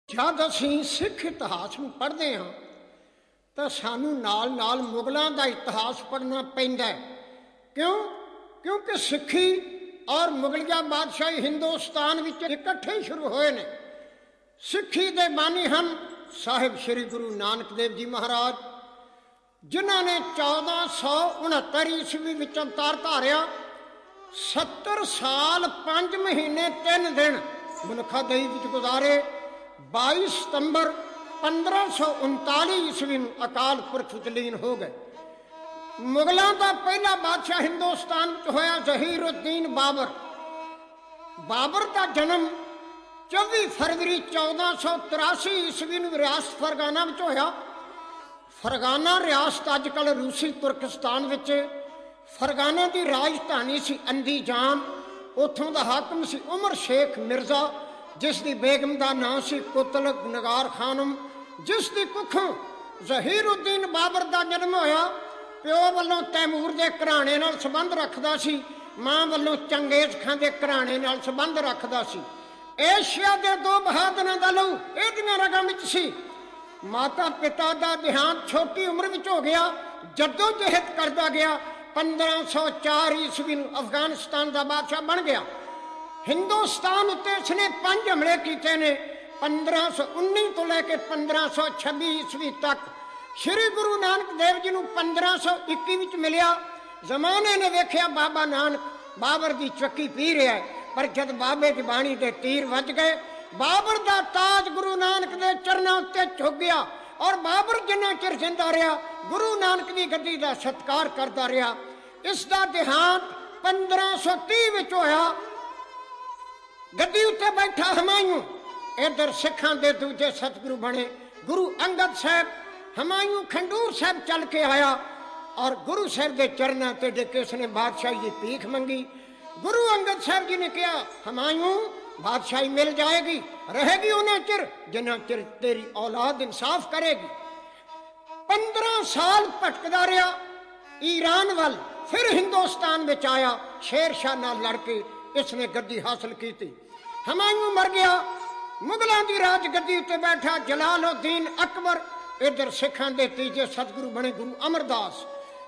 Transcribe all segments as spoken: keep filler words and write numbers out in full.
जब असीं सिख इतिहास में पढ़ते हाँ तो सानू नाल नाल मुगलों का इतिहास पढ़ना पैंदा है। क्यों? क्योंकि सिखी और मुगलिया बादशाही हिंदुस्तान विच इकट्ठे ही शुरू होए ने। सिखी दे बानी हम साहिब श्री गुरु नानक देव जी महाराज, जिन्होंने चौदह सौ उनहत्तर ईस्वी विच अवतार धारिया। सत्तर साल पांच महीने तीन दिन मुल्खा दही विच गुजारे। बाईस सितंबर पंद्रह सौ उनताली ईस्वी में अकाल पुरख लीन हो गए। मुगलों का पहला बादशाह हिंदुस्तान होया जहीरुद्दीन बाबर। बाबर का जन्म चौबीस फरवरी चौदह सौ तिरासी ईस्वी में रियासत फरगाना में होया। फरगाना रियासत अजकल रूसी तुर्किस्तान विच। फरगाना की राजधानी सी अंदीजान। उथों का हाकम सी उमर शेख मिर्जा, जिसकी बेगम का नाम सी कुतलग नगार खानम, जिसकी कुखों जहीरुद्दीन बाबर का जन्म होया। प्यो वालों तैमूर के घराने नाल संबंध रखता सी, मां वालों चंगेज खां के घराने नाल संबंध रखता सी। एशिया के दो बहादुरां दा लहू इहदियां रगां विच सी। माता पिता का देहांत छोटी उम्र में हो गया। जद्दोजहद करता गया। पंद्रह सौ चार ईस्वी अफगानिस्तान का बादशाह बन गया। हिंदुस्तान उत्ते इसने पांच हमले किए ने। पंद्रह सौ उन्नी तो लैके पंद्रह सौ छब्बी ईस्वी तक। श्री गुरु नानक देव जी को पंद्रह सौ इक्की विच मिलिया। जमाने ने वेख्या बाबा नानक बाबर की चक्की पी रहा है, पर जब बाबे की बाणी के तीर वज गए, बाबर का ताज गुरु नानक के चरणों उत्ते झुक गया। और बाबर जिन्ना चिर जिंदा रहा, गुरु नानक की गद्दी का सत्कार करता रहा। इसका देहांत पंद्रह सौ तीह विच होया। गद्दी उत्ते बैठा हमायूं। इधर सिखां दे दूजे सतगुरु बने गुरु अंगद साहब। हमायूं खंडूर साहब चल के आया और गुरु साहब के चरणों ते डिके उसने बादशाही की भीख मंगी। गुरु अंगद साहब जी ने कहा, हमायूं बादशाही मिल जाएगी, रहेगी उन्हें चिर जिन्ना चिर तेरी औलाद इंसाफ करेगी। पंद्रह साल भटकदा रहा ईरान वाल, फिर हिंदुस्तान में आया। शेर शाह नाल लड़के इसने गद्दी हासिल की थी। हमायूं मर गया। मुगलों की राज गद्दी उत्ते बैठा जलालुद्दीन अकबर। इधर सिखां दे तीजे सतगुरु बने गुरु अमरदास।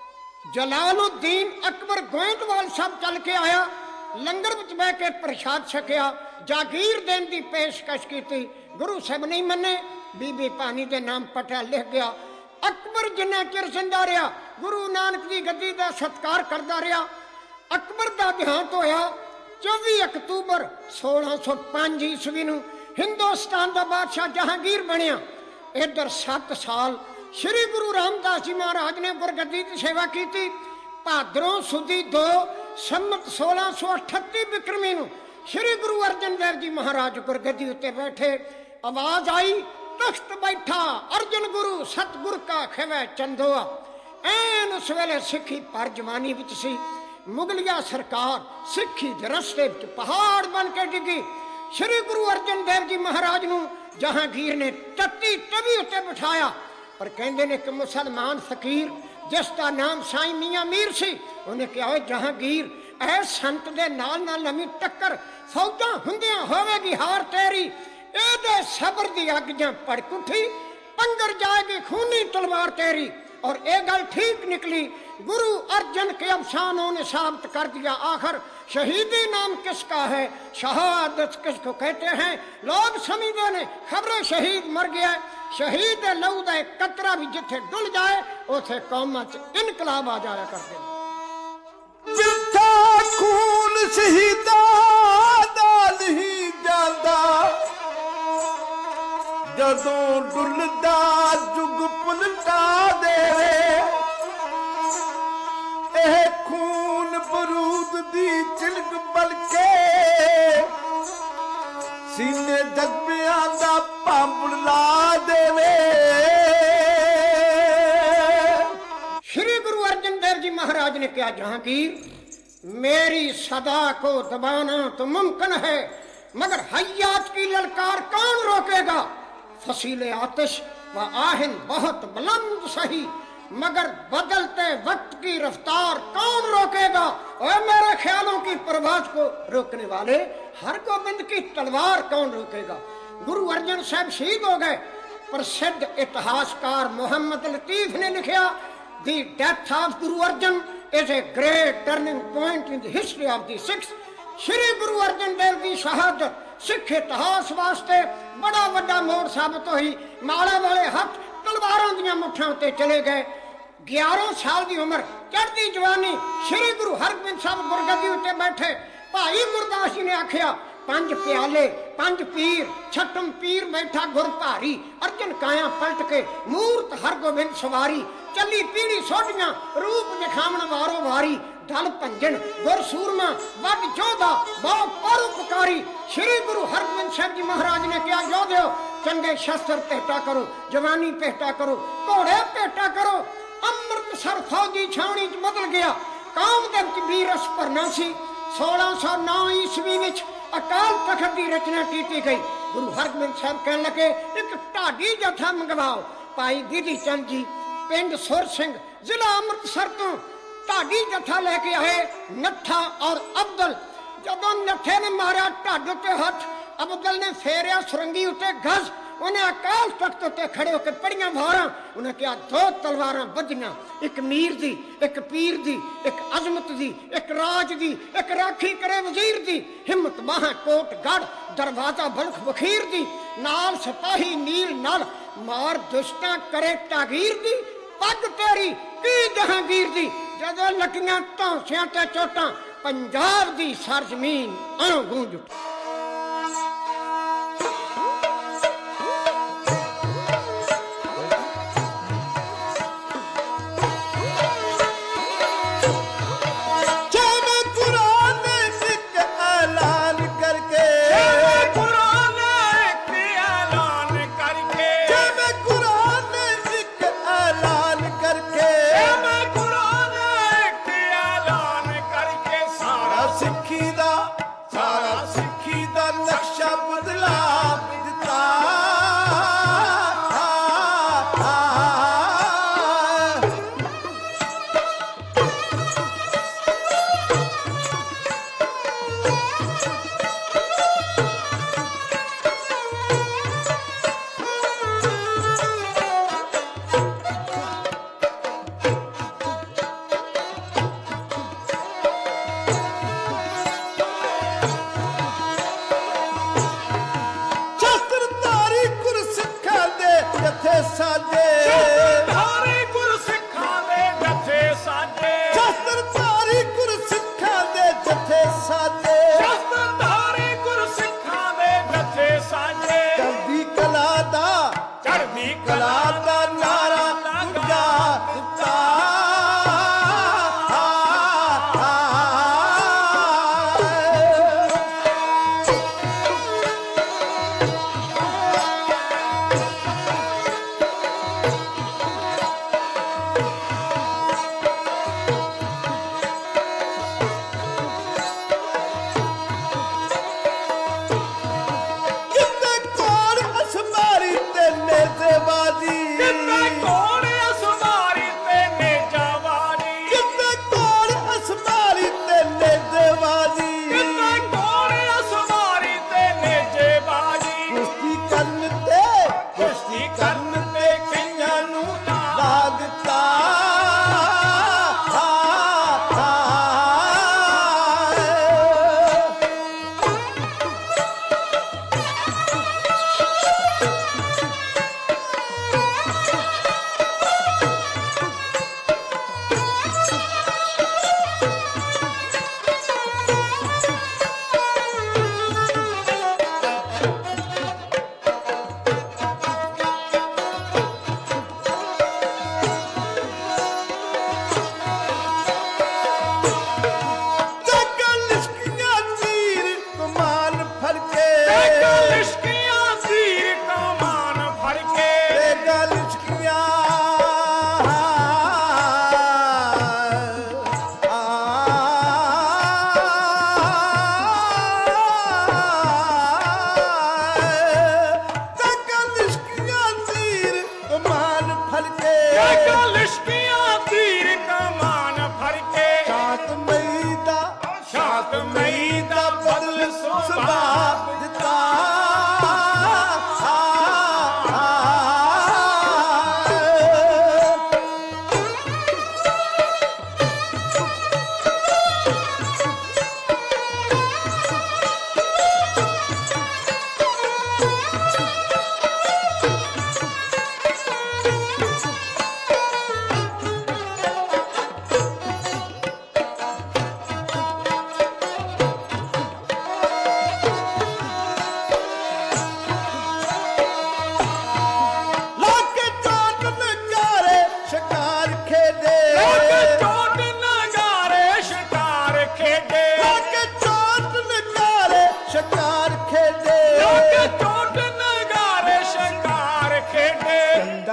जलालुद्दीन अकबर गोइंदवाल साहब चल के आया। लंगर विच बह के प्रसाद छकिया। जागीर देने की पेशकश की थी, गुरु साहब नहीं मने। बीबी पानी के नाम पटा लिख गया। अकबर जिन्ना चिर जिंदा रहा, गुरु नानक की गद्दी का सत्कार करता रहा। अकबर का देहांत होया चौबीस अक्तूबर सोलह सौ पांच ईस्वी नूं। हिंदुस्तान का बादशाह जहांगीर बनया। इधर सत्त साल श्री गुरु रामदास जी महाराज ने गुरगद्दी की सेवा की थी। भाद्रों सुदी दो सम्मत सोलह सौ अठत्ती बिक्रमी नूं श्री गुरु अर्जन देव जी महाराज गुरगद्दी उत्ते बैठे। आवाज आई, तख्त बैठा अर्जन गुरु सतगुर का खिवै चंदोआ। ऐन उस वेले सिखी पर जवानी विच सी। मुगलिया सरकार सिखी दे रस्ते विच पहाड़ बन के डिगी। श्री गुरु अर्जन देव जी महाराज नूं जहांगीर ने टट्टी तवी उत्ते बिठाया। पर कहंदे ने कि मुसलमान फकीर जिसका नाम साईं मियां मीर सी, उन्हें कहा, जहांगीर ऐ संत दे नाल नाल नवीं टक्कर फौजां हुंदियां होवेगी हार तेरी। एदे सबर दी अग जां भड़क उठी, पंगर जाएगी खूनी तलवार तेरी। और एक गल ठीक निकली। गुरु अर्जन के अफसानों ने साबित कर दिया, आखिर शहीदी नाम किसका है, शहादत किसको कहते हैं। लोग समझते ने खबरें शहीद मर गया। शहीद लहू दा कतरा भी जिथे डुल जाए उथे कौमां च इनकलाब आ जाया करते हैं। जिथा खून शहीदां दा नहीं जांदा, जदों डुलदा जुग पुलटा देवे। एह खून बरूद दी चिलक बलके, सीने जज्बियां दा पांबुड़ ला देवे। श्री गुरु अर्जन देव जी महाराज ने कहा, जहांगीर मेरी सदा को दबाना तो मुमकिन है, मगर हयात की ललकार कौन रोकेगा। फसीले आतिश व आहिन बहुत बुलंद सही, मगर बदलते वक्त की रफ्तार कौन रोकेगा। और मेरे ख्यालों की प्रवास को रोकने वाले हर गोबिंद की तलवार कौन रोकेगा। गुरु अर्जन साहब शहीद हो गए। प्रसिद्ध इतिहासकार मोहम्मद लतीफ ने लिखा, दी death of Guru Arjan is a great turning point in the history of the Sikhs. Shri Guru Arjan देव की शहादत सिख इतिहास वास्ते बड़ा वड्डा मोड़ साबित हुई। माला वाले हथ तलवारों दी मुठ्ठियां उत्ते चले गए। ग्यारह साल की उम्र चढ़ती जवानी श्री गुरु हरगोबिंद साहब गुरगद्दी उत्ते बैठे। भाई गुरदास जी ने आखिया, पंज प्याले पंज पीर छठम पीर बैठा गुर भारी। अर्जन काया पलट के मूर्त हरगोबिंद सवारी। चली पीढ़ी सोटियां रूप दिखावन वारो वारी। दल भंजन गुर सूरमा वड जोधा बहु परोपकारी। श्री गुरु हरगोबिंद साहब जी महाराज ने कहा, योधियो चंगे शस्त्र भेटा करो, जवानी भेटा करो, घोड़े भेटा करो। अमृतसर फौजी छावनी च बदल गया। कौम दे विच वीर रस भरना सी। सोलह सौ नौ ईस्वी विच अकाल तखत की रचना की गई। गुरु हरगोबिंद साहब कहने लगे, एक ढाडी जथा मंगवाओ। भाई बिधि चंद जी पिंड सुर सिंह जिला अमृतसर तो ढाडी जथा लेके आए। नत्था और अब्दुल जदों नत्थे ने मारा ढाड उत्ते हथ, अब्दुल ने फेरिया सुरंगी उत्ते गज। उन्हें अकाल तख्त उत्ते खड़े होकर पढ़ियां वारां। उन्हें कहा, दो तलवारां बजियां, एक मीर दी, एक पीर दी, एक अजमत दी, एक राज दी, एक राखी करे वजीर दी। हिम्मत बाहां कोट गढ़ दरवाजा बलख बखीर दी। नाल सिपाही नील नल मार दुष्टां करे तागीर दी। पग तेरी की जहांगीर दी। जदों लटियां धौंसियां ते चोटां पंजाब दी सरजमीन अणो गूंज उठी। बाजी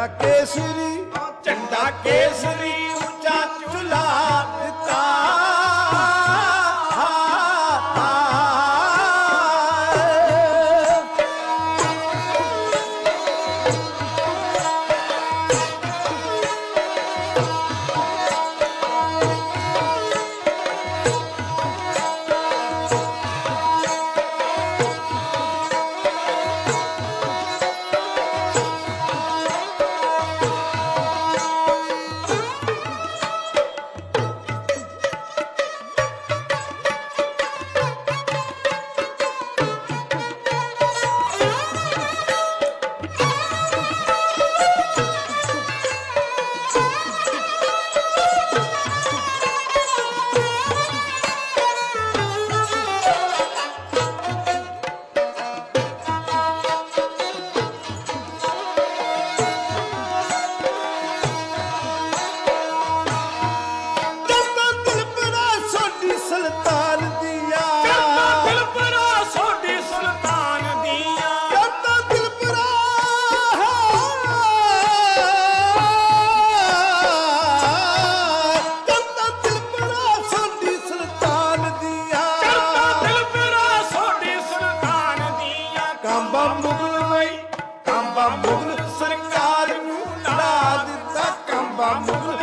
ਕੇਸਰੀ ਝੰਡਾ ਕੇਸਰੀ ਉੱਚਾ ਝੁਲਾ ਦਿੱਤਾ ਮੁਗਲ ਸਰਕਾਰ ਨੂੰ ਲਾ ਦਿੱਤਾ ਕੰਬਾ ਮੁਗਲ